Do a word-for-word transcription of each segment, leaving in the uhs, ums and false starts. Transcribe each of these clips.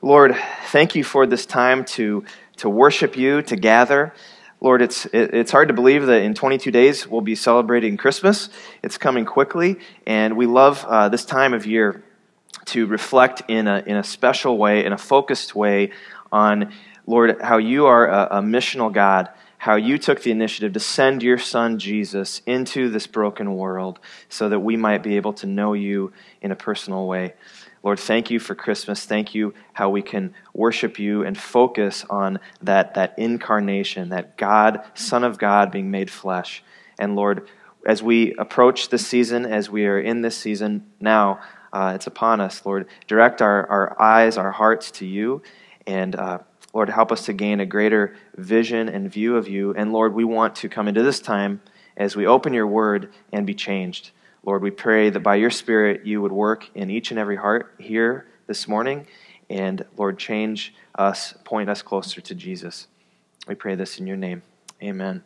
Lord, thank you for this time to, to worship you, to gather. Lord, it's it, it's hard to believe that in twenty-two days we'll be celebrating Christmas. It's coming quickly, and we love uh, this time of year to reflect in a in a special way, in a focused way on, Lord, how you are a, a missional God, how you took the initiative to send your Son Jesus into this broken world so that we might be able to know you in a personal way. Lord, thank you for Christmas. Thank you how we can worship you and focus on that, that incarnation, that God, Son of God being made flesh. And Lord, as we approach this season, as we are in this season now, uh, it's upon us, Lord. Direct our, our eyes, our hearts to you, and uh, Lord, help us to gain a greater vision and view of you. And Lord, we want to come into this time as we open your word and be changed. Lord, we pray that by your Spirit you would work in each and every heart here this morning. And Lord, change us, point us closer to Jesus. We pray this in your name. Amen.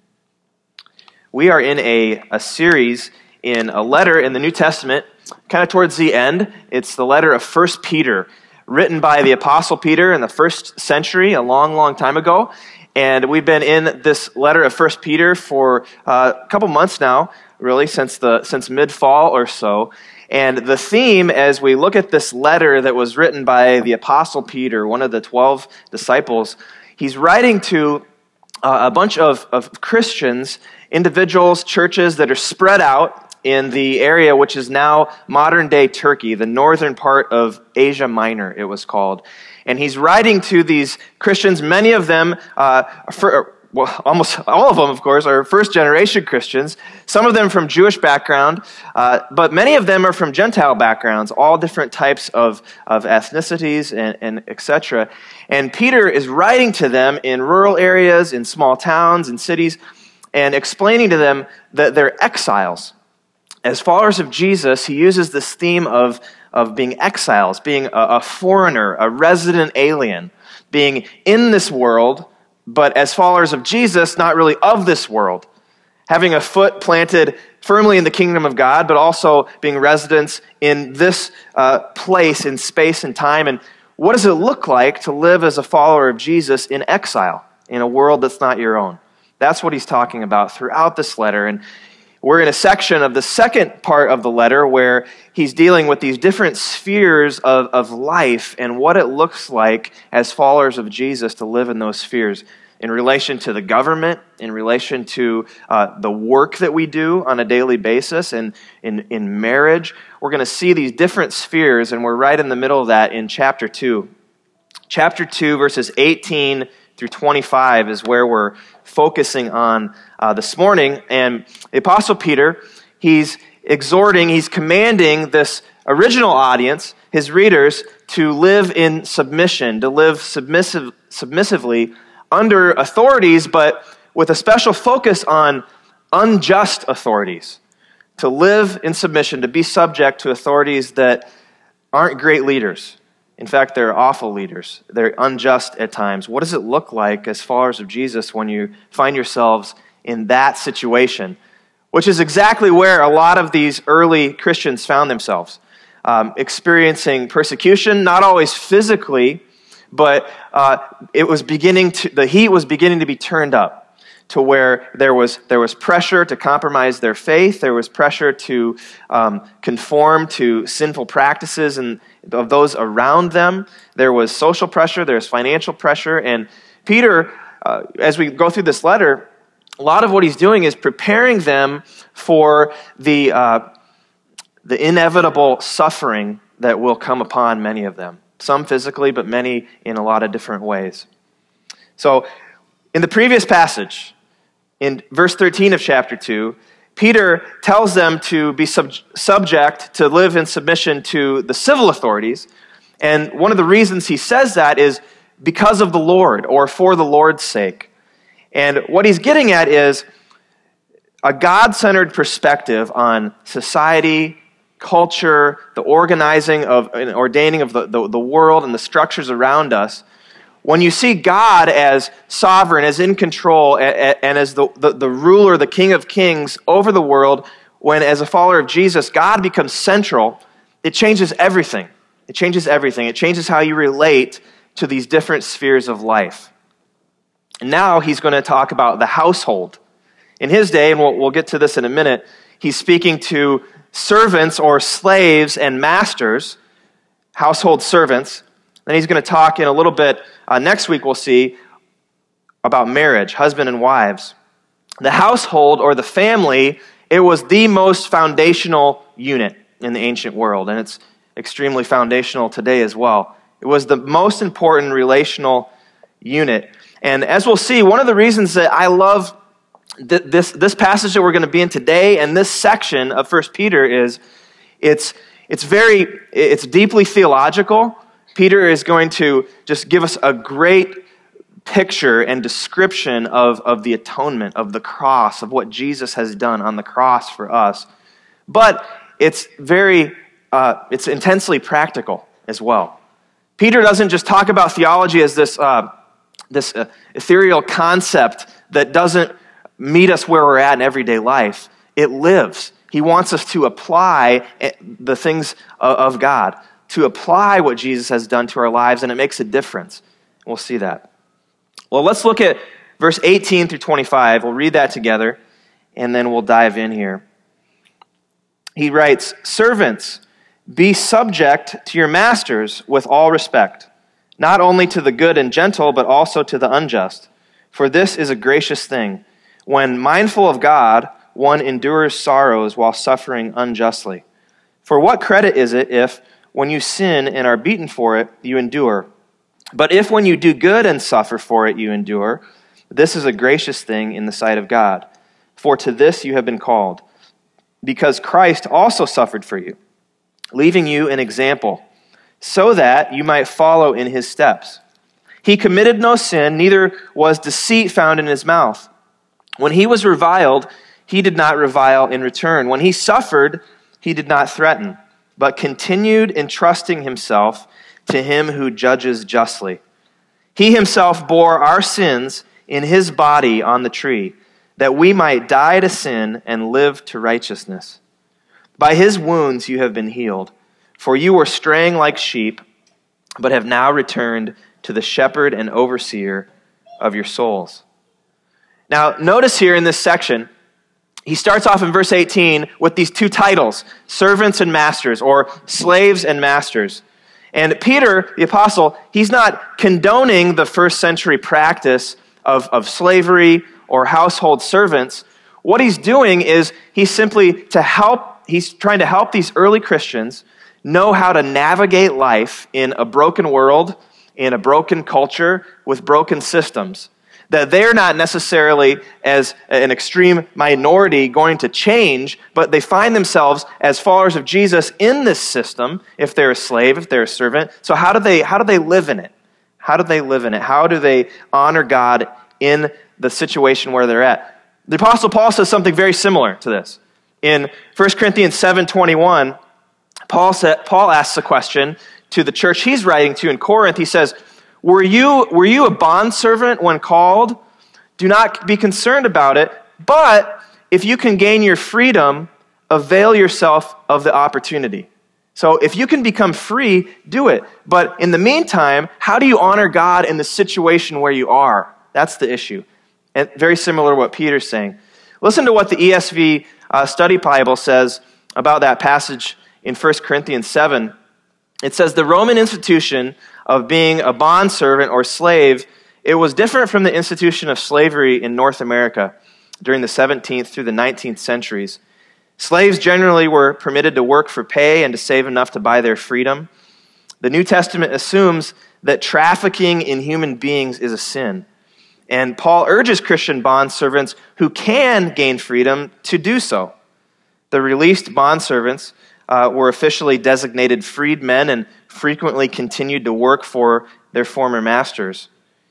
We are in a, a series in a letter in the New Testament, kind of towards the end. It's the letter of First Peter, written by the Apostle Peter in the first century, a long, long time ago. And we've been in this letter of First Peter for uh, a couple months now, really, since the since mid-fall or so. And the theme, as we look at this letter that was written by the Apostle Peter, one of the twelve disciples, he's writing to uh, a bunch of, of Christians, individuals, churches that are spread out in the area which is now modern-day Turkey, the northern part of Asia Minor, it was called. And he's writing to these Christians, many of them, uh, for, well, almost all of them, of course, are first-generation Christians, some of them from Jewish background, uh, but many of them are from Gentile backgrounds, all different types of, of ethnicities and, and et cetera. And Peter is writing to them in rural areas, in small towns and cities, and explaining to them that they're exiles. As followers of Jesus, he uses this theme of, of being exiles, being a, a foreigner, a resident alien, being in this world, but as followers of Jesus, not really of this world, having a foot planted firmly in the kingdom of God, but also being residents in this uh, place in space and time. And what does it look like to live as a follower of Jesus in exile, in a world that's not your own? That's what he's talking about throughout this letter. And we're in a section of the second part of the letter where he's dealing with these different spheres of, of life and what it looks like as followers of Jesus to live in those spheres in relation to the government, in relation to uh, the work that we do on a daily basis, and in, in marriage. We're going to see these different spheres, and we're right in the middle of that in chapter two. Chapter two, verses eighteen through twenty-five is where we're focusing on uh, this morning. And the Apostle Peter, he's exhorting, he's commanding this original audience, his readers, to live in submission, to live submissive, submissively under authorities, but with a special focus on unjust authorities. To live in submission, to be subject to authorities that aren't great leaders. In fact, they're awful leaders. They're unjust at times. What does it look like as followers of Jesus when you find yourselves in that situation? Which is exactly where a lot of these early Christians found themselves. Um, experiencing persecution, not always physically, but uh, it was beginning to, the heat was beginning to be turned up to where there was there was pressure to compromise their faith. There was pressure to um, conform to sinful practices and of those around them. There was social pressure, there's financial pressure, and Peter, uh, as we go through this letter, a lot of what he's doing is preparing them for the uh, the inevitable suffering that will come upon many of them. Some physically, but many in a lot of different ways. So, in the previous passage, in verse thirteen of chapter two, Peter tells them to be sub- subject, to live in submission to the civil authorities. And one of the reasons he says that is because of the Lord, or for the Lord's sake. And what he's getting at is a God-centered perspective on society, culture, the organizing of and ordaining of the, the, the world and the structures around us. When you see God as sovereign, as in control, and as the, the, the ruler, the King of Kings over the world, when as a follower of Jesus, God becomes central, it changes everything. It changes everything. It changes how you relate to these different spheres of life. And now he's going to talk about the household. In his day, and we'll, we'll get to this in a minute, he's speaking to servants or slaves and masters, household servants. Then he's going to talk in a little bit, uh, next week we'll see, about marriage, husband and wives. The household or the family, it was the most foundational unit in the ancient world, and it's extremely foundational today as well. It was the most important relational unit. And as we'll see, one of the reasons that I love th- this, this passage that we're going to be in today and this section of First Peter is it's, it's very, it's deeply theological. Peter is going to just give us a great picture and description of, of the atonement, of the cross, of what Jesus has done on the cross for us. But it's very, uh, it's intensely practical as well. Peter doesn't just talk about theology as this, uh, this uh, ethereal concept that doesn't meet us where we're at in everyday life. It lives. He wants us to apply the things of God, to apply what Jesus has done to our lives, and it makes a difference. We'll see that. Well, let's look at verse eighteen through twenty-five. We'll read that together, and then we'll dive in here. He writes, "Servants, be subject to your masters with all respect, not only to the good and gentle, but also to the unjust. For this is a gracious thing. When mindful of God, one endures sorrows while suffering unjustly. For what credit is it if, when you sin and are beaten for it, you endure? But if when you do good and suffer for it, you endure, this is a gracious thing in the sight of God. For to this you have been called, because Christ also suffered for you, leaving you an example, so that you might follow in his steps. He committed no sin, neither was deceit found in his mouth. When he was reviled, he did not revile in return. When he suffered, he did not threaten, but continued entrusting himself to him who judges justly. He himself bore our sins in his body on the tree, that we might die to sin and live to righteousness. By his wounds you have been healed, for you were straying like sheep, but have now returned to the shepherd and overseer of your souls." Now, notice here in this section, he starts off in verse eighteen with these two titles, servants and masters, or slaves and masters. And Peter, the apostle, he's not condoning the first century practice of, of slavery or household servants. What he's doing is he's simply to help, he's trying to help these early Christians know how to navigate life in a broken world, in a broken culture, with broken systems. That they're not necessarily as an extreme minority going to change, but they find themselves as followers of Jesus in this system, if they're a slave, if they're a servant. So how do they, how do they live in it? How do they live in it? How do they honor God in the situation where they're at? The Apostle Paul says something very similar to this. In First Corinthians seven twenty-one, Paul, said, Paul asks a question to the church he's writing to in Corinth. He says, Were you, were you a bondservant when called? Do not be concerned about it, but if you can gain your freedom, avail yourself of the opportunity. So if you can become free, do it. But in the meantime, how do you honor God in the situation where you are? That's the issue. And very similar to what Peter's saying. Listen to what the E S V uh, Study Bible says about that passage in First Corinthians seven. It says, "The Roman institution of being a bondservant or slave, it was different from the institution of slavery in North America during the seventeenth through the nineteenth centuries. Slaves generally were permitted to work for pay and to save enough to buy their freedom. The New Testament assumes that trafficking in human beings is a sin. And Paul urges Christian bondservants who can gain freedom to do so. The released bondservants uh, were officially designated freedmen and frequently continued to work for their former masters.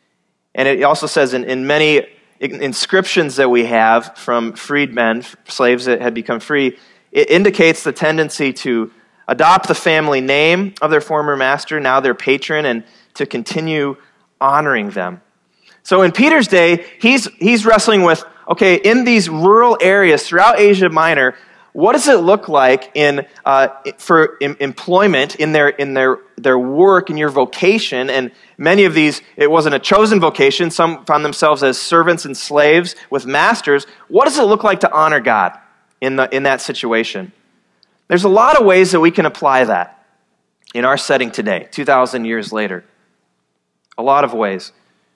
And it also says in, in many inscriptions that we have from freedmen, slaves that had become free, it indicates the tendency to adopt the family name of their former master, now their patron, and to continue honoring them. So in Peter's day, he's, he's wrestling with, okay, in these rural areas throughout Asia Minor, what does it look like in uh, for em- employment in their in their their work in your vocation? And many of these, it wasn't a chosen vocation. Some found themselves as servants and slaves with masters. What does it look like to honor God in the in that situation? There's a lot of ways that we can apply that in our setting today, two thousand years later. A lot of ways.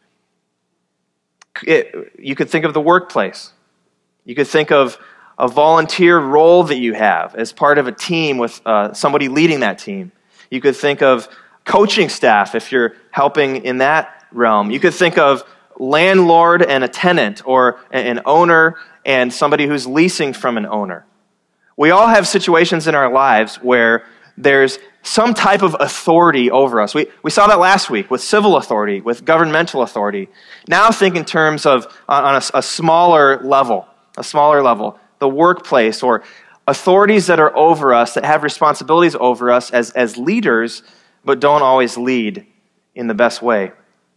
It, you could think of the workplace. You could think of a volunteer role that you have as part of a team with uh, somebody leading that team. You could think of coaching staff if you're helping in that realm. You could think of landlord and a tenant, or an owner and somebody who's leasing from an owner. We all have situations in our lives where there's some type of authority over us. We, we saw that last week with civil authority, with governmental authority. Now think in terms of on a, a smaller level, a smaller level. The workplace, or authorities that are over us, that have responsibilities over us as, as leaders, but don't always lead in the best way.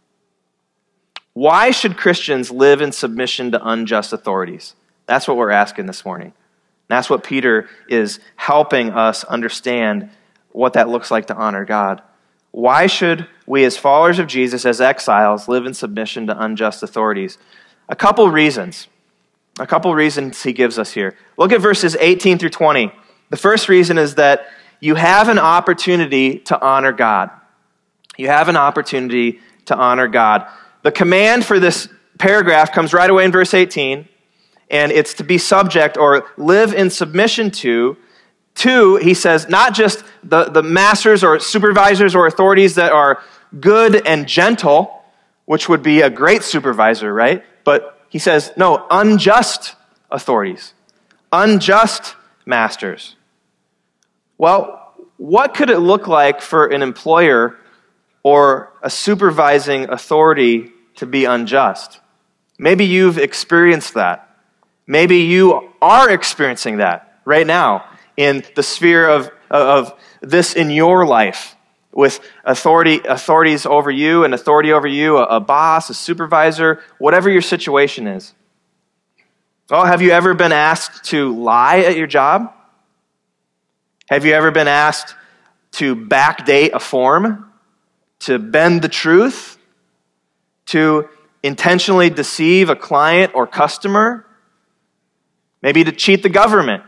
Why should Christians live in submission to unjust authorities? That's what we're asking this morning. That's what Peter is helping us understand, what that looks like to honor God. Why should we, as followers of Jesus, as exiles, live in submission to unjust authorities? A couple reasons. A couple reasons he gives us here. Look at verses eighteen through twenty. The first reason is that you have an opportunity to honor God. You have an opportunity to honor God. The command for this paragraph comes right away in verse eighteen, and it's to be subject or live in submission to, to, he says, not just the, the masters or supervisors or authorities that are good and gentle, which would be a great supervisor, right? But he says, no, unjust authorities, unjust masters. Well, what could it look like for an employer or a supervising authority to be unjust? Maybe you've experienced that. Maybe you are experiencing that right now in the sphere of, of this in your life, with authority, authorities over you, an authority over you, a, a boss, a supervisor, whatever your situation is. Oh, have you ever been asked to lie at your job? Have you ever been asked to backdate a form, to bend the truth, to intentionally deceive a client or customer? Maybe to cheat the government.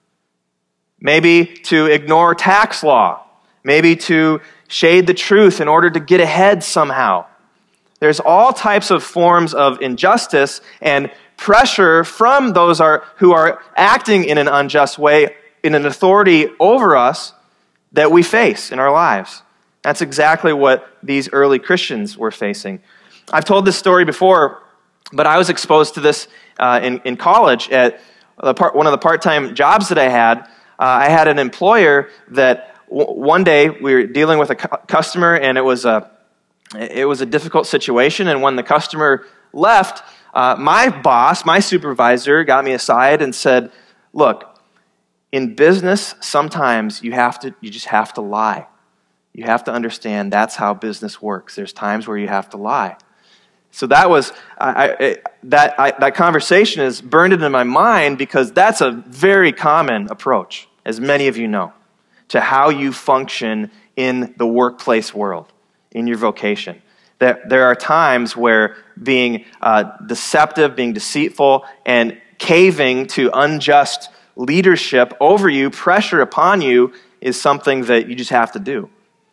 Maybe to ignore tax law. Maybe to shade the truth in order to get ahead somehow. There's all types of forms of injustice and pressure from those are, who are acting in an unjust way, in an authority over us, that we face in our lives. That's exactly what these early Christians were facing. I've told this story before, but I was exposed to this uh, in, in college at the part, one of the part-time jobs that I had. Uh, I had an employer that one day we were dealing with a cu- customer, and it was a it was a difficult situation. And when the customer left, uh, my boss, my supervisor, got me aside and said, "Look, in business, sometimes you have to you just have to lie. You have to understand that's how business works. There's times where you have to lie." So that was I, I, that I, that conversation is burned into my mind, because that's a very common approach, as many of you know, to how you function in the workplace world, in your vocation. There, there are times where being uh, deceptive, being deceitful, and caving to unjust leadership over you, pressure upon you, is something that you just have to do.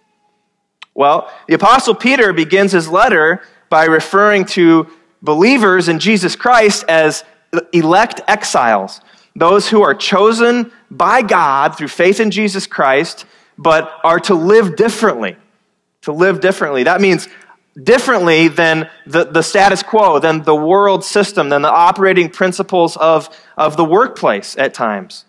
Well, the Apostle Peter begins his letter by referring to believers in Jesus Christ as elect exiles, those who are chosen by God through faith in Jesus Christ, but are to live differently. To live differently. That means differently than the, the status quo, than the world system, than the operating principles of, of the workplace at times.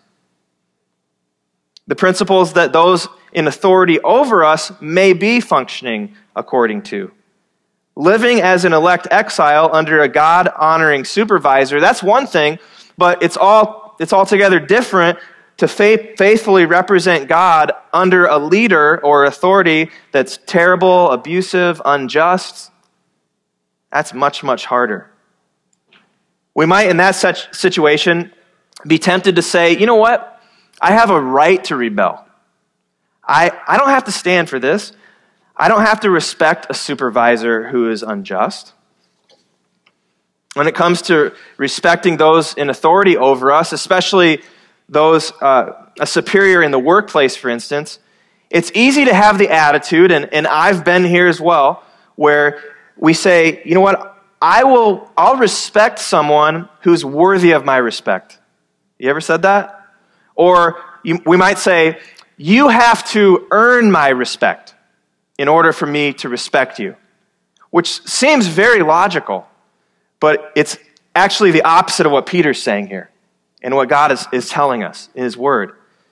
The principles that those in authority over us may be functioning according to. Living as an elect exile under a God-honoring supervisor, that's one thing, but it's all it's altogether different to faith, faithfully represent God under a leader or authority that's terrible, abusive, unjust. That's much, much harder. We might, in that such situation, be tempted to say, you know what? I have a right to rebel. I, I don't have to stand for this. I don't have to respect a supervisor who is unjust. When it comes to respecting those in authority over us, especially those, uh, a superior in the workplace, for instance, it's easy to have the attitude, and, and I've been here as well, where we say, you know what, I will, I'll respect someone who's worthy of my respect. You ever said that? Or you, we might say, you have to earn my respect in order for me to respect you, which seems very logical, but it's actually the opposite of what Peter's saying here and what God is, is telling us in his word.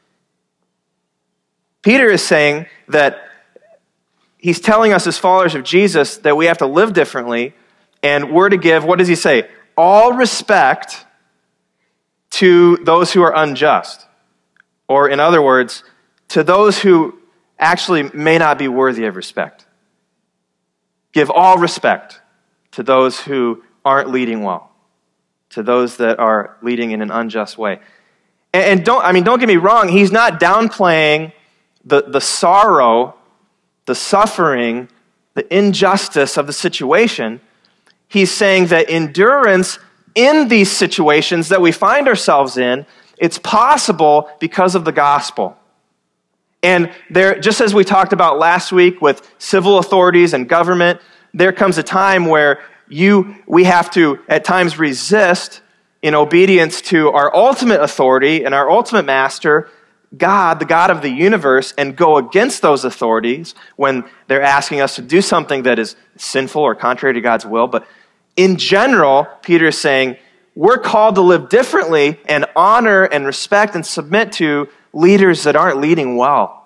Peter is saying that he's telling us as followers of Jesus that we have to live differently, and we're to give, what does he say? All respect to those who are unjust. Or in other words, to those who actually may not be worthy of respect. Give all respect to those who aren't leading well, to those that are leading in an unjust way. And, and don't, I mean, don't get me wrong, he's not downplaying the, the sorrow, the suffering, the injustice of the situation. He's saying that endurance in these situations that we find ourselves in, it's possible because of the gospel. And there, just as we talked about last week with civil authorities and government, there comes a time where you, we have to at times resist in obedience to our ultimate authority and our ultimate master, God, the God of the universe, and go against those authorities when they're asking us to do something that is sinful or contrary to God's will. But in general, Peter is saying, we're called to live differently and honor and respect and submit to leaders that aren't leading well.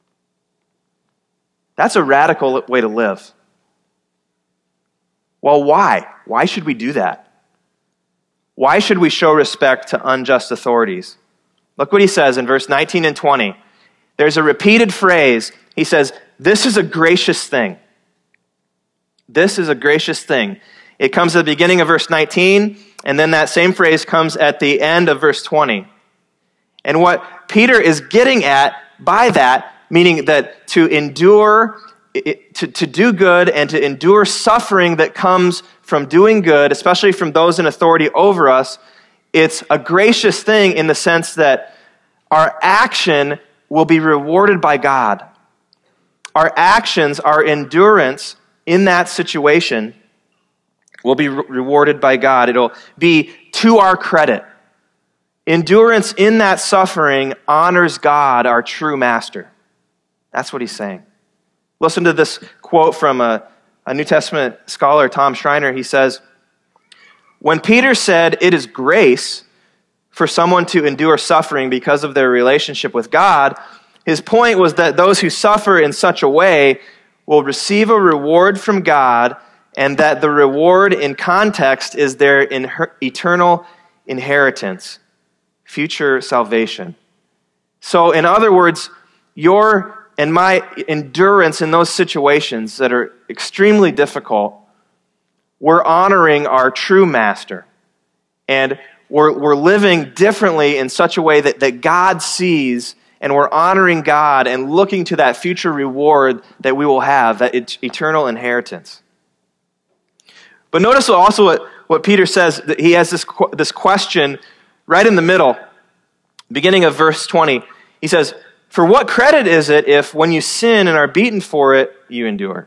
That's a radical way to live. Well, why? Why should we do that? Why should we show respect to unjust authorities? Look what he says in verse nineteen and twenty. There's a repeated phrase. He says, this is a gracious thing. This is a gracious thing. It comes at the beginning of verse nineteen, and then that same phrase comes at the end of verse twenty. And what Peter is getting at by that, meaning that to endure, to, to do good and to endure suffering that comes from doing good, especially from those in authority over us, it's a gracious thing in the sense that our action will be rewarded by God. Our actions, our endurance in that situation will be re- rewarded by God. It'll be to our credit. Endurance in that suffering honors God, our true master. That's what he's saying. Listen to this quote from a, a New Testament scholar, Tom Schreiner. He says, when Peter said it is grace for someone to endure suffering because of their relationship with God, his point was that those who suffer in such a way will receive a reward from God, and that the reward in context is their in- eternal inheritance, future salvation. So, in other words, your and my endurance in those situations that are extremely difficult, we're honoring our true master. And we're, we're living differently in such a way that, that God sees, and we're honoring God and looking to that future reward that we will have, that et- eternal inheritance. But notice also what, what Peter says, that he has this, this question right in the middle, beginning of verse twenty. He says, for what credit is it if when you sin and are beaten for it, you endure?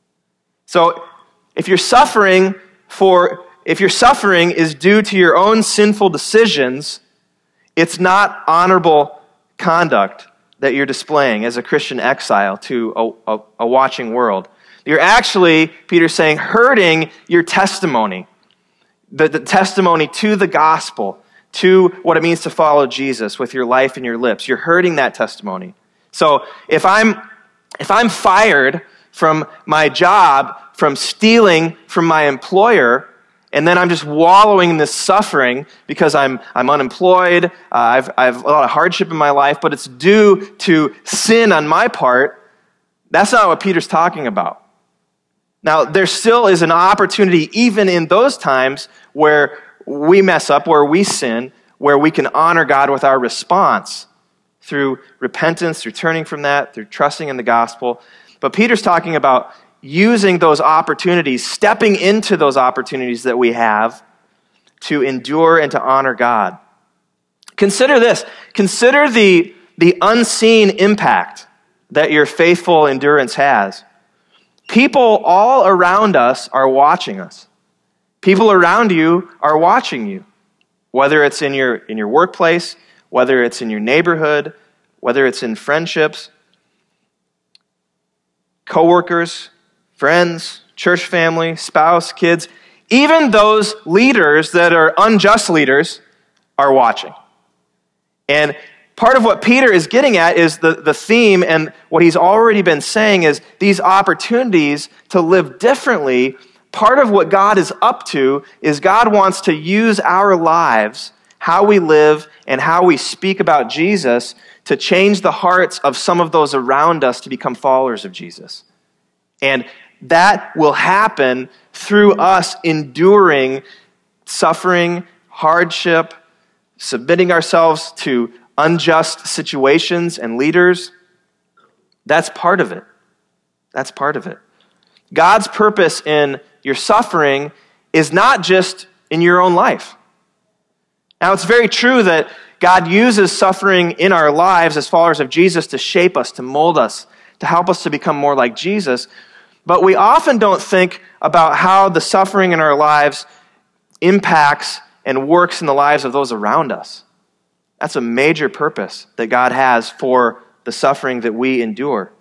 So if you're suffering for, if your suffering is due to your own sinful decisions, it's not honorable conduct that you're displaying as a Christian exile to a, a, a watching world. You're actually, Peter's saying, hurting your testimony, the, the testimony to the gospel, to what it means to follow Jesus with your life and your lips. You're hurting that testimony. So if I'm if I'm fired from my job, from stealing from my employer, and then I'm just wallowing in this suffering because I'm I'm unemployed, uh, I've I've a lot of hardship in my life, but it's due to sin on my part, that's not what Peter's talking about. Now, there still is an opportunity, even in those times where we mess up, where we sin, where we can honor God with our response. through repentance, through turning from that, through trusting in the gospel. But Peter's talking about using those opportunities, stepping into those opportunities that we have to endure and to honor God. Consider this. Consider the, the unseen impact that your faithful endurance has. People all around us are watching us. People around you are watching you, whether it's in your, in your workplace, whether it's in your neighborhood, whether it's in friendships, coworkers, friends, church family, spouse, kids. Even those leaders that are unjust leaders are watching. And part of what Peter is getting at is the, the theme, and what he's already been saying is these opportunities to live differently. Part of what God is up to is God wants to use our lives, how we live and how we speak about Jesus, to change the hearts of some of those around us to become followers of Jesus. And that will happen through us enduring suffering, hardship, submitting ourselves to unjust situations and leaders. That's part of it. That's part of it. God's purpose in your suffering is not just in your own life. Now, it's very true that God uses suffering in our lives as followers of Jesus to shape us, to mold us, to help us to become more like Jesus. But we often don't think about how the suffering in our lives impacts and works in the lives of those around us. That's a major purpose that God has for the suffering that we endure.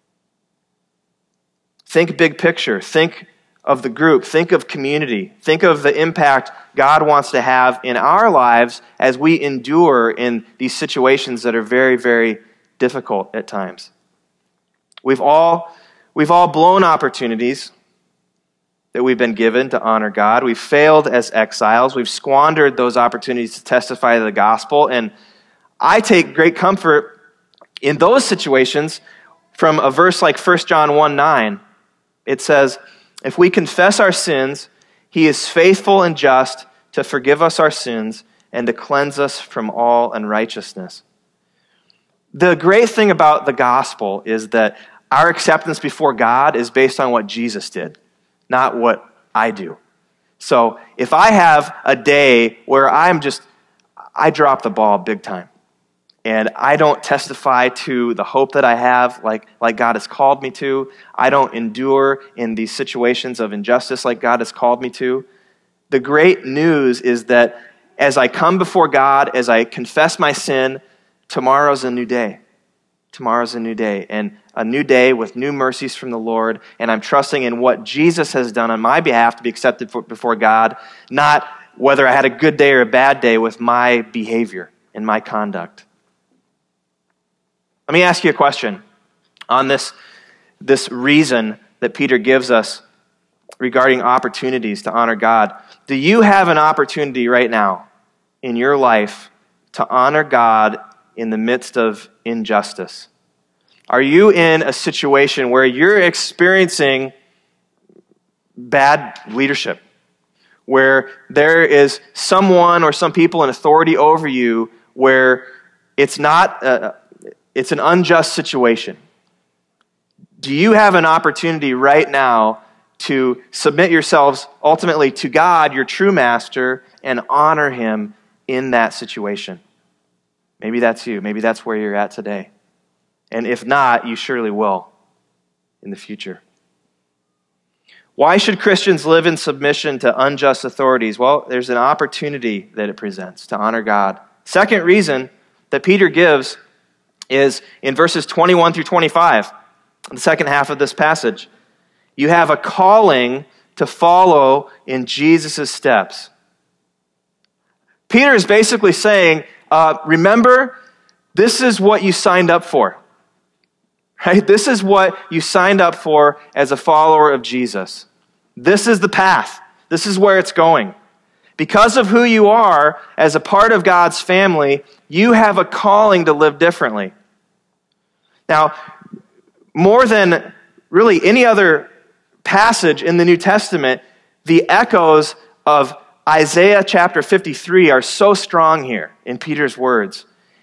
Think big picture. Think of the group. Think of community. Think of the impact God wants to have in our lives as we endure in these situations that are very, very difficult at times. We've all, we've all blown opportunities that we've been given to honor God. We've failed as exiles. We've squandered those opportunities to testify to the gospel. And I take great comfort in those situations from a verse like First John one nine. It says, if we confess our sins, he is faithful and just to forgive us our sins and to cleanse us from all unrighteousness. The great thing about the gospel is that our acceptance before God is based on what Jesus did, not what I do. So if I have a day where I'm just, I drop the ball big time, and I don't testify to the hope that I have like, like God has called me to, I don't endure in these situations of injustice like God has called me to, the great news is that as I come before God, as I confess my sin, tomorrow's a new day. Tomorrow's a new day, and a new day with new mercies from the Lord, and I'm trusting in what Jesus has done on my behalf to be accepted for, before God, not whether I had a good day or a bad day with my behavior and my conduct. Let me ask you a question on this, this reason that Peter gives us regarding opportunities to honor God. Do you have an opportunity right now in your life to honor God in the midst of injustice? Are you in a situation where you're experiencing bad leadership, where there is someone or some people in authority over you where it's not a, it's an unjust situation? Do you have an opportunity right now to submit yourselves ultimately to God, your true master, and honor him in that situation? Maybe that's you. Maybe that's where you're at today. And if not, you surely will in the future. Why should Christians live in submission to unjust authorities? Well, there's an opportunity that it presents to honor God. Second reason that Peter gives is in verses twenty-one through twenty-five, the second half of this passage. You have a calling to follow in Jesus' steps. Peter is basically saying, uh, remember, this is what you signed up for. Right? This is what you signed up for as a follower of Jesus. This is the path. This is where it's going. Because of who you are as a part of God's family, you have a calling to live differently. Now, more than really any other passage in the New Testament, the echoes of Isaiah chapter fifty-three are so strong here in Peter's words.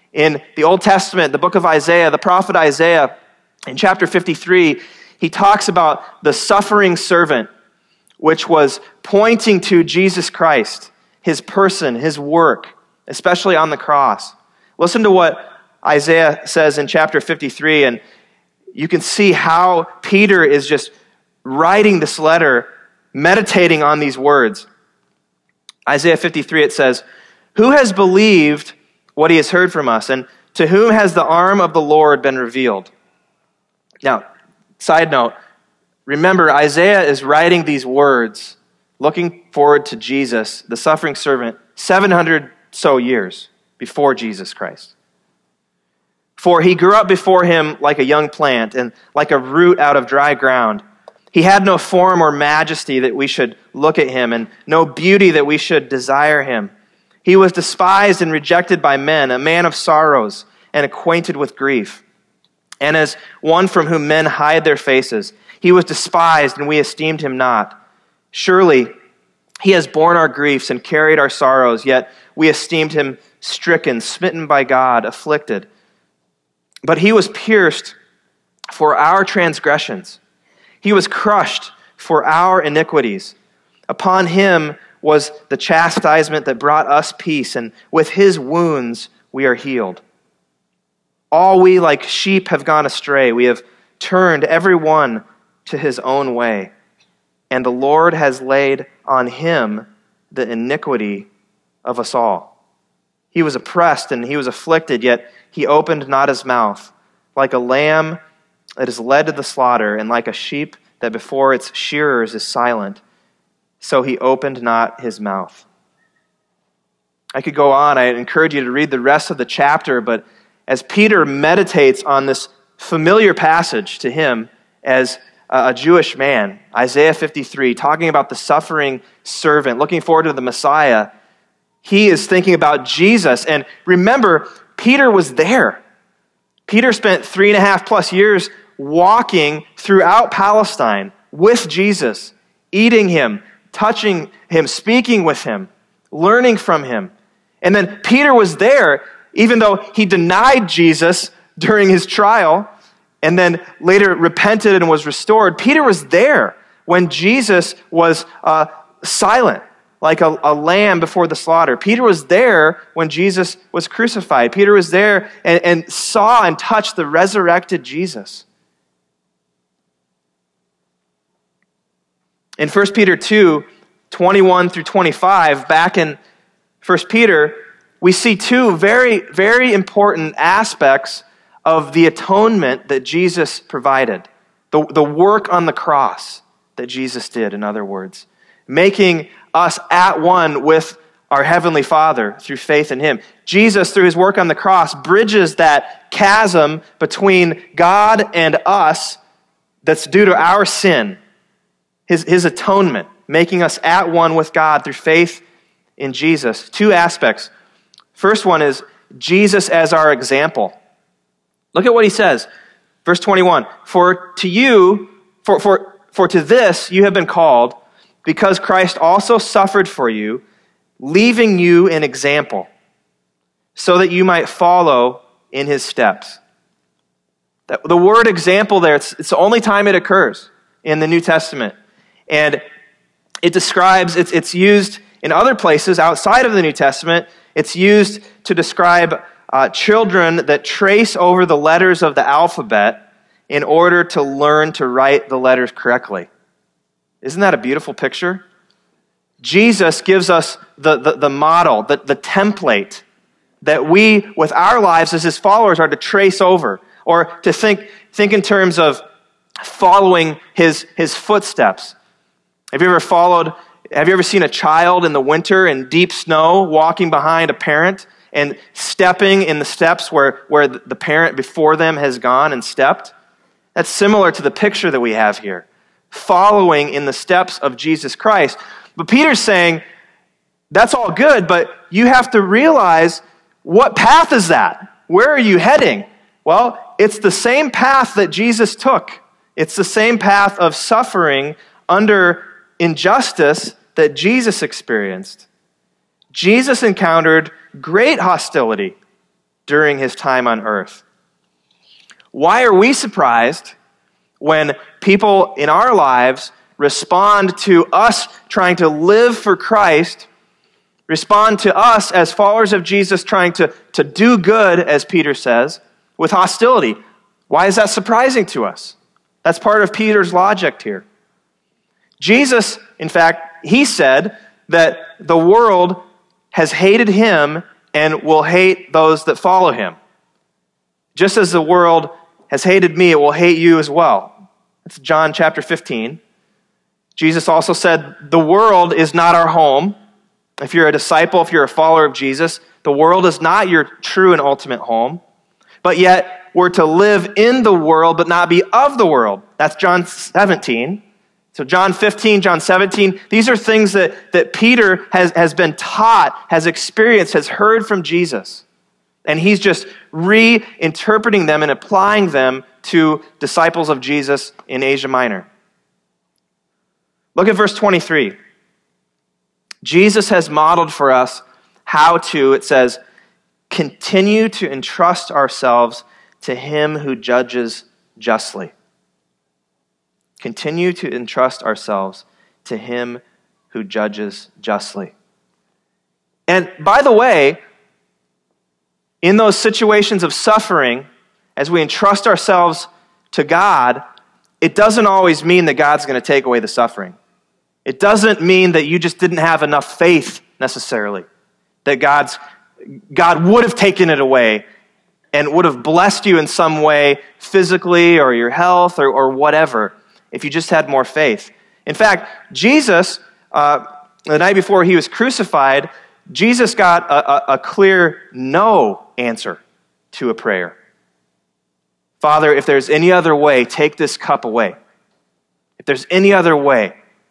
In the Old Testament, the book of Isaiah, the prophet Isaiah, in chapter fifty-three, he talks about the suffering servant, which was pointing to Jesus Christ, his person, his work, especially on the cross. Listen to what Isaiah says in chapter fifty-three, and you can see how Peter is just writing this letter, meditating on these words. Isaiah fifty-three, it says, "Who has believed what he has heard from us, and to whom has the arm of the Lord been revealed?" Now, side note, remember, Isaiah is writing these words, looking forward to Jesus, the suffering servant, seven hundred so years before Jesus Christ. "For he grew up before him like a young plant, and like a root out of dry ground. He had no form or majesty that we should look at him, and no beauty that we should desire him. He was despised and rejected by men, a man of sorrows and acquainted with grief. And as one from whom men hide their faces, he was despised, and we esteemed him not. Surely he has borne our griefs and carried our sorrows, yet we esteemed him stricken, smitten by God, afflicted. But he was pierced for our transgressions. He was crushed for our iniquities. Upon him was the chastisement that brought us peace, and with his wounds we are healed. All we like sheep have gone astray. We have turned every one to his own way. And the Lord has laid on him the iniquity of us all. He was oppressed and he was afflicted, yet he opened not his mouth. Like a lamb that is led to the slaughter, and like a sheep that before its shearers is silent, so he opened not his mouth." I could go on. I encourage you to read the rest of the chapter, but as Peter meditates on this familiar passage to him as a Jewish man, Isaiah fifty-three, talking about the suffering servant, looking forward to the Messiah, he is thinking about Jesus. And remember, Peter was there. Peter spent three and a half plus years walking throughout Palestine with Jesus, eating him, touching him, speaking with him, learning from him. And then Peter was there, even though he denied Jesus during his trial, and then later repented and was restored. Peter was there when Jesus was uh, silent, like a, a lamb before the slaughter. Peter was there when Jesus was crucified. Peter was there and, and saw and touched the resurrected Jesus. In First Peter two, twenty-one through twenty-five, back in First Peter, we see two very, very important aspects of the atonement that Jesus provided. The, the work on the cross that Jesus did, in other words. Making us at one with our Heavenly Father through faith in him. Jesus, through his work on the cross, bridges that chasm between God and us that's due to our sin. His, his atonement, making us at one with God through faith in Jesus. Two aspects. First one is Jesus as our example. Look at what he says. Verse twenty-one. For to you, for, for, for to this you have been called, because Christ also suffered for you, leaving you an example, so that you might follow in his steps. The word example there, it's, it's the only time it occurs in the New Testament. And it describes, it's, it's used in other places outside of the New Testament. It's used to describe uh, children that trace over the letters of the alphabet in order to learn to write the letters correctly. Isn't that a beautiful picture? Jesus gives us the, the, the model, the, the template that we, with our lives as his followers, are to trace over, or to think, think in terms of following his, his footsteps. Have you ever followed, have you ever seen a child in the winter in deep snow walking behind a parent and stepping in the steps where, where the parent before them has gone and stepped? That's similar to the picture that we have here. Following in the steps of Jesus Christ. But Peter's saying, that's all good, but you have to realize, what path is that? Where are you heading? Well, it's the same path that Jesus took. It's the same path of suffering under injustice that Jesus experienced. Jesus encountered great hostility during his time on earth. Why are we surprised when people in our lives respond to us trying to live for Christ, respond to us as followers of Jesus trying to, to do good, as Peter says, with hostility? Why is that surprising to us? That's part of Peter's logic here. Jesus, in fact, he said that the world has hated him and will hate those that follow him. Just as the world has hated me, it will hate you as well. That's John chapter fifteen. Jesus also said, the world is not our home. If you're a disciple, if you're a follower of Jesus, the world is not your true and ultimate home. But yet, we're to live in the world, but not be of the world. That's John seventeen. So John fifteen, John seventeen, these are things that, that Peter has, has been taught, has experienced, has heard from Jesus. And he's just reinterpreting them and applying them to disciples of Jesus in Asia Minor. Look at verse twenty-three. Jesus has modeled for us how to, it says, continue to entrust ourselves to him who judges justly. Continue to entrust ourselves to him who judges justly. And by the way, in those situations of suffering, as we entrust ourselves to God, it doesn't always mean that God's going to take away the suffering. It doesn't mean that you just didn't have enough faith necessarily, that God's God would have taken it away and would have blessed you in some way physically or your health or, or whatever if you just had more faith. In fact, Jesus, uh, the night before he was crucified, Jesus got a, a, a clear no answer to a prayer. Father, if there's any other way, take this cup away. If there's any other way.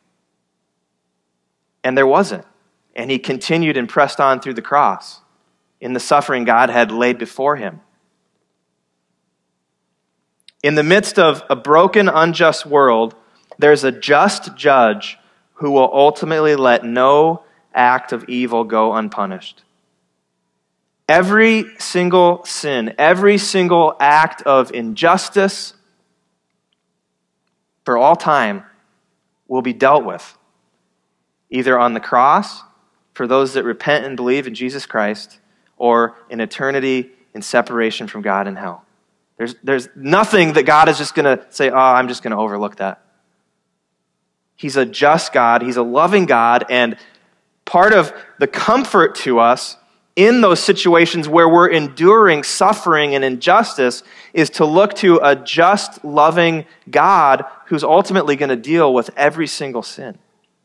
And there wasn't. And he continued and pressed on through the cross in the suffering God had laid before him. In the midst of a broken, unjust world, there's a just judge who will ultimately let no act of evil go unpunished. Every single sin, every single act of injustice for all time will be dealt with, either on the cross for those that repent and believe in Jesus Christ, or in eternity in separation from God in hell. There's, there's nothing that God is just going to say, oh, I'm just going to overlook that. He's a just God. He's a loving God. And part of the comfort to us in those situations where we're enduring suffering and injustice is to look to a just, loving God who's ultimately going to deal with every single sin.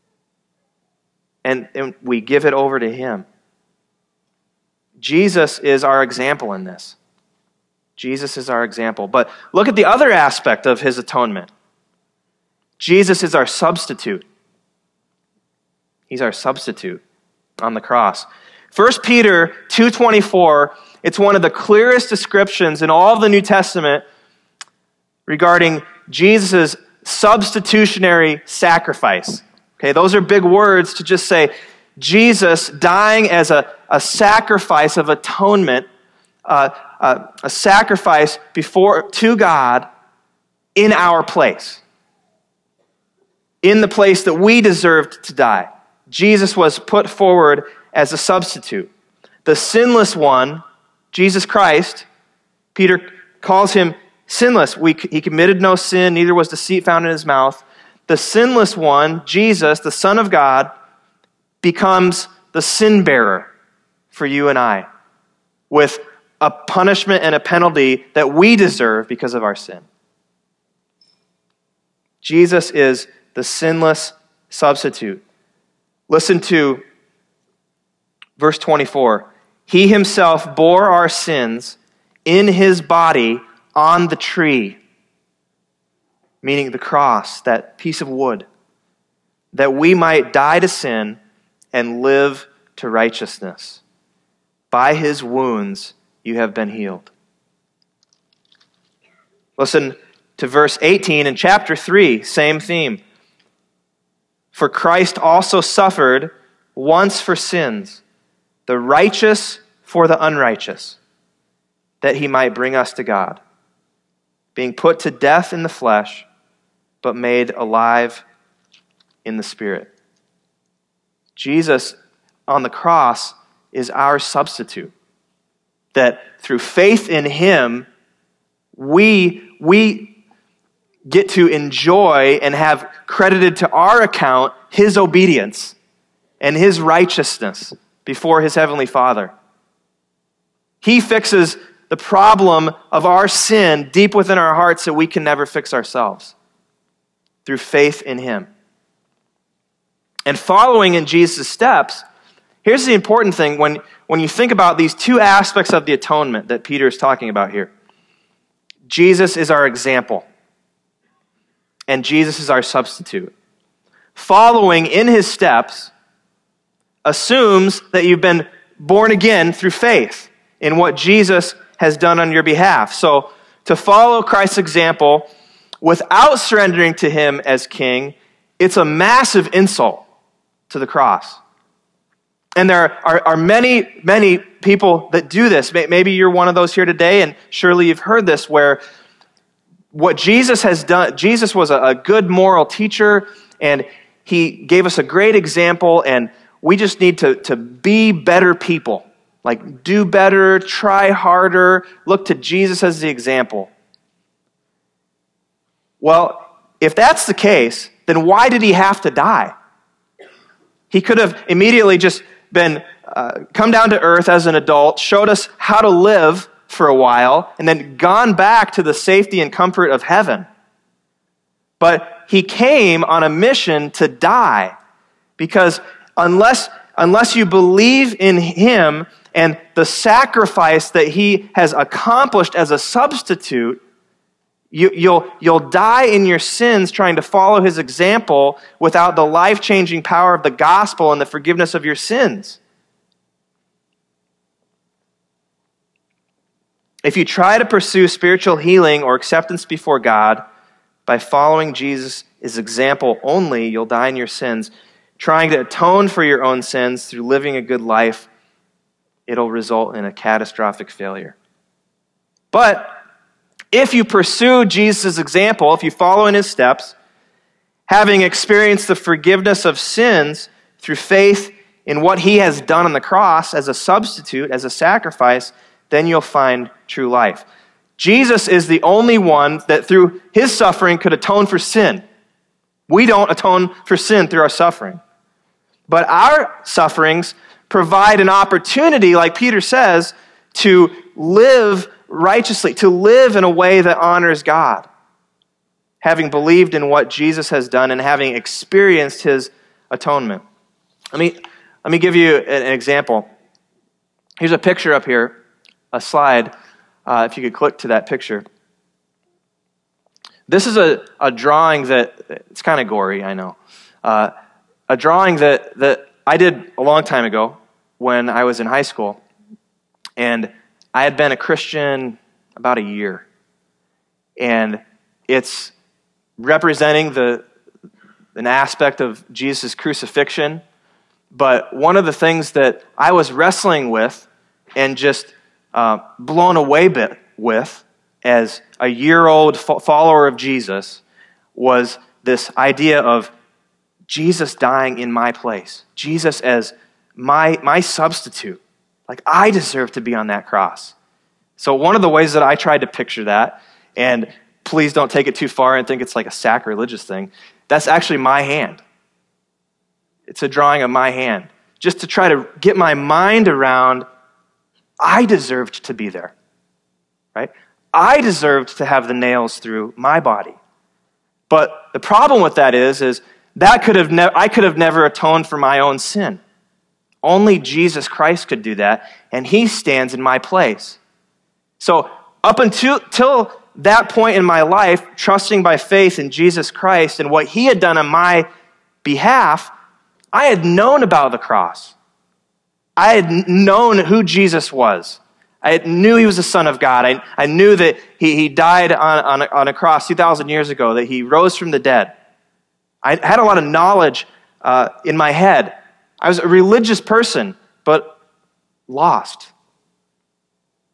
And, and we give it over to him. Jesus is our example in this. Jesus is our example. But look at the other aspect of his atonement. Jesus is our substitute. He's our substitute on the cross. First Peter two twenty-four, it's one of the clearest descriptions in all of the New Testament regarding Jesus' substitutionary sacrifice. Okay, those are big words to just say Jesus dying as a, a sacrifice of atonement, uh, uh, a sacrifice before to God in our place. In the place that we deserved to die. Jesus was put forward as a substitute. The sinless one, Jesus Christ, Peter calls him sinless. We, he committed no sin, neither was deceit found in his mouth. The sinless one, Jesus, the Son of God, becomes the sin bearer for you and I, with a punishment and a penalty that we deserve because of our sin. Jesus is the sinless substitute. Listen to verse twenty-four. He himself bore our sins in his body on the tree, meaning the cross, that piece of wood, that we might die to sin and live to righteousness. By his wounds you have been healed. Listen to verse eighteen in chapter three, same theme. For Christ also suffered once for sins, the righteous for the unrighteous, that he might bring us to God, being put to death in the flesh, but made alive in the Spirit. Jesus on the cross is our substitute. That through faith in him, we, we get to enjoy and have credited to our account his obedience and his righteousness before his heavenly Father. He fixes the problem of our sin deep within our hearts that we can never fix ourselves through faith in him. And following in Jesus' steps, here's the important thing when, when you think about these two aspects of the atonement that Peter is talking about here. Jesus is our example, and Jesus is our substitute. Following in his steps assumes that you've been born again through faith in what Jesus has done on your behalf. So to follow Christ's example without surrendering to him as king, it's a massive insult to the cross. And there are, are many, many people that do this. Maybe you're one of those here today, and surely you've heard this, where what Jesus has done, Jesus was a, a good moral teacher, and he gave us a great example, and we just need to, to be better people. Like, do better, try harder, look to Jesus as the example. Well, if that's the case, then why did he have to die? He could have immediately just been uh, come down to earth as an adult, showed us how to live for a while, and then gone back to the safety and comfort of heaven. But he came on a mission to die, because unless, unless you believe in him and the sacrifice that he has accomplished as a substitute, You, you'll, you'll die in your sins trying to follow his example without the life-changing power of the gospel and the forgiveness of your sins. If you try to pursue spiritual healing or acceptance before God by following Jesus' example only, you'll die in your sins. Trying to atone for your own sins through living a good life, it'll result in a catastrophic failure. But if you pursue Jesus' example, if you follow in his steps, having experienced the forgiveness of sins through faith in what he has done on the cross as a substitute, as a sacrifice, then you'll find true life. Jesus is the only one that through his suffering could atone for sin. We don't atone for sin through our suffering. But our sufferings provide an opportunity, like Peter says, to live righteously, to live in a way that honors God, having believed in what Jesus has done and having experienced his atonement. Let me, let me give you an example. Here's a picture up here, a slide, uh, if you could click to that picture. This is a, a drawing that, it's kind of gory, I know, uh, a drawing that, that I did a long time ago when I was in high school, and I had been a Christian about a year, and it's representing the an aspect of Jesus' crucifixion, but one of the things that I was wrestling with and just uh, blown away bit with as a year-old fo- follower of Jesus was this idea of Jesus dying in my place, Jesus as my my substitute. Like, I deserve to be on that cross. So one of the ways that I tried to picture that, and please don't take it too far and think it's like a sacrilegious thing, that's actually my hand. It's a drawing of my hand. Just to try to get my mind around, I deserved to be there, right? I deserved to have the nails through my body. But the problem with that is, is that could have ne- I could have never atoned for my own sin. Only Jesus Christ could do that, and he stands in my place. So up until, until that point in my life, trusting by faith in Jesus Christ and what he had done on my behalf, I had known about the cross. I had known who Jesus was. I knew he was the Son of God. I, I knew that he, he died on, on, a, on a cross two thousand years ago, that he rose from the dead. I had a lot of knowledge uh, in my head. I was a religious person, but lost.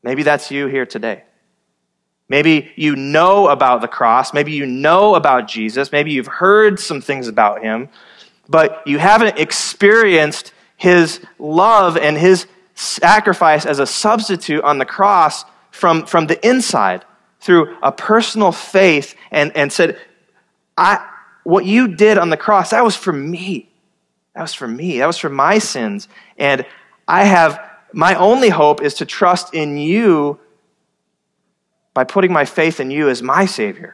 Maybe that's you here today. Maybe you know about the cross. Maybe you know about Jesus. Maybe you've heard some things about him, but you haven't experienced his love and his sacrifice as a substitute on the cross from, from the inside through a personal faith and, and said, I, what you did on the cross, that was for me. That was for me. That was for my sins. And I have, my only hope is to trust in you by putting my faith in you as my Savior.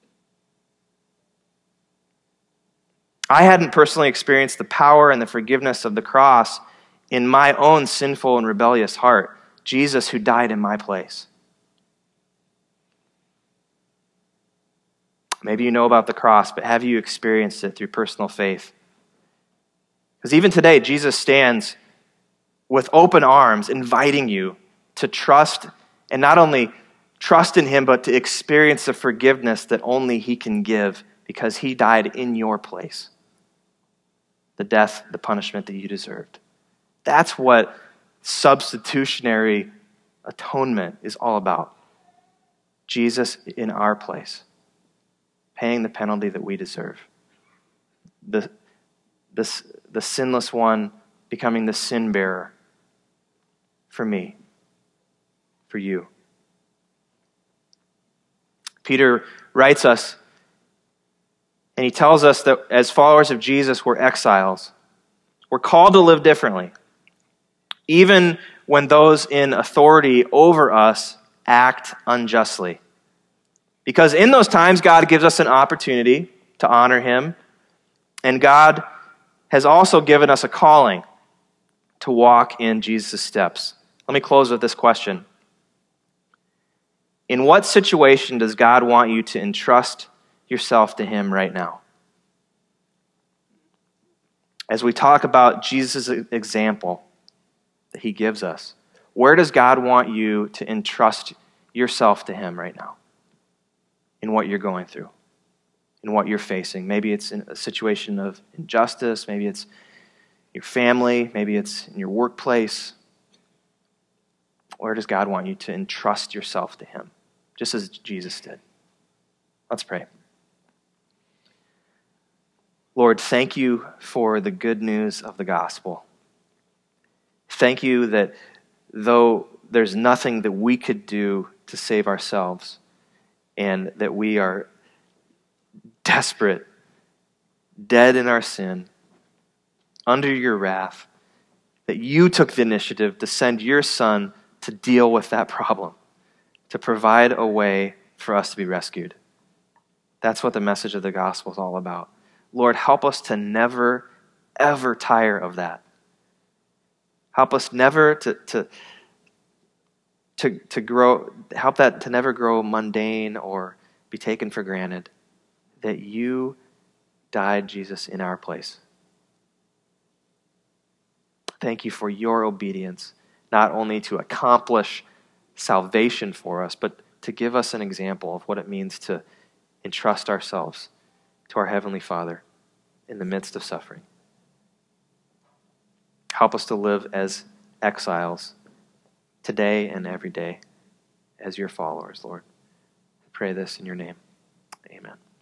I hadn't personally experienced the power and the forgiveness of the cross in my own sinful and rebellious heart. Jesus who died in my place. Maybe you know about the cross, but have you experienced it through personal faith? Because even today, Jesus stands with open arms, inviting you to trust, and not only trust in him, but to experience the forgiveness that only he can give because he died in your place. The death, the punishment that you deserved. That's what substitutionary atonement is all about. Jesus in our place, paying the penalty that we deserve. The, the, the sinless one becoming the sin bearer for me, for you. Peter writes us, and he tells us that as followers of Jesus, we're exiles. We're called to live differently, even when those in authority over us act unjustly. Because in those times, God gives us an opportunity to honor him, and God has also given us a calling to walk in Jesus' steps. Let me close with this question. In what situation does God want you to entrust yourself to him right now? As we talk about Jesus' example that he gives us, where does God want you to entrust yourself to him right now? In what you're going through, in what you're facing. Maybe it's in a situation of injustice, maybe it's your family, maybe it's in your workplace. Where does God want you to entrust yourself to him? Just as Jesus did. Let's pray. Lord, thank you for the good news of the gospel. Thank you that though there's nothing that we could do to save ourselves, and that we are desperate, dead in our sin, under your wrath, that you took the initiative to send your Son to deal with that problem, to provide a way for us to be rescued. That's what the message of the gospel is all about. Lord, help us to never, ever tire of that. Help us never to, to, to, to grow, help that to never grow mundane or be taken for granted, that you died, Jesus, in our place. Thank you for your obedience, not only to accomplish salvation for us, but to give us an example of what it means to entrust ourselves to our Heavenly Father in the midst of suffering. Help us to live as exiles today and every day as your followers, Lord. I pray this in your name. Amen.